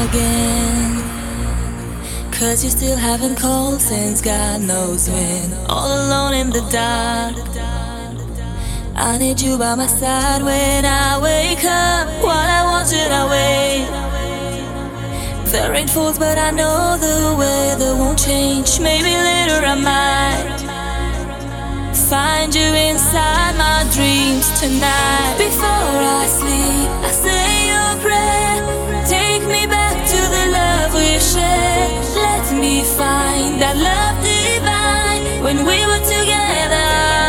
again. 'Cause you still haven't called since God knows when. All alone in the dark, I need you by my side when I wake up. What I want should I wait? The rain falls but I know the weather won't change. Maybe later I might find you inside my dreams tonight. Before I sleep, I say your prayer. Take me back to the love we shared. Let me find that love divine when we were together.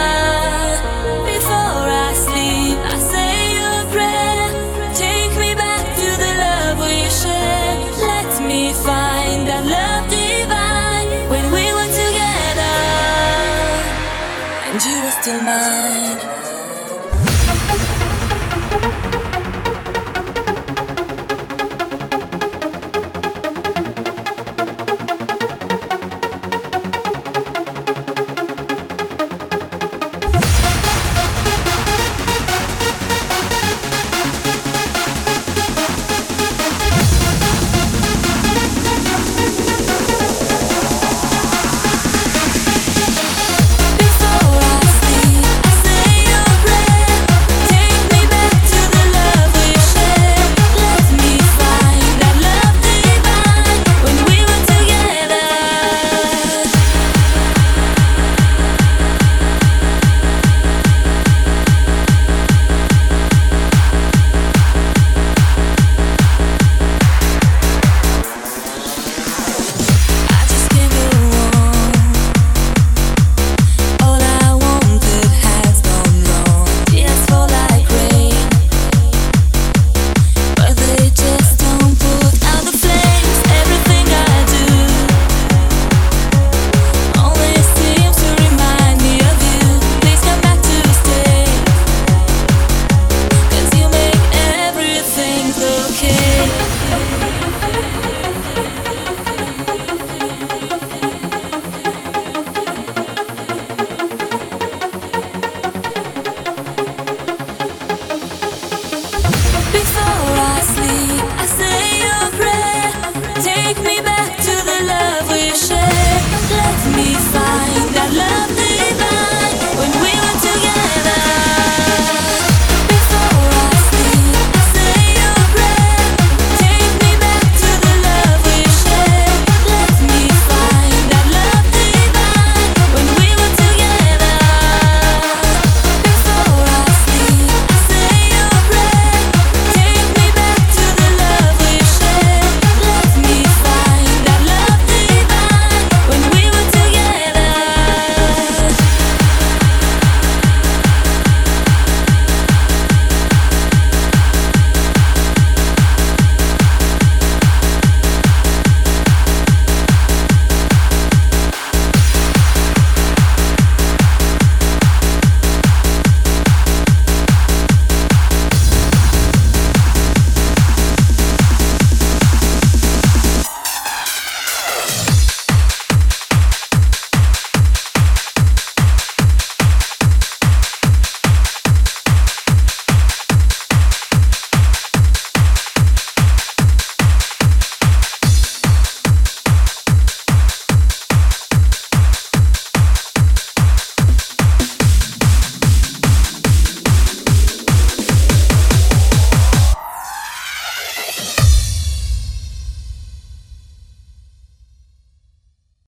Before I sleep, I say your prayer. Take me back to the love we shared. Let me find that love divine when we were together. And you were still mine.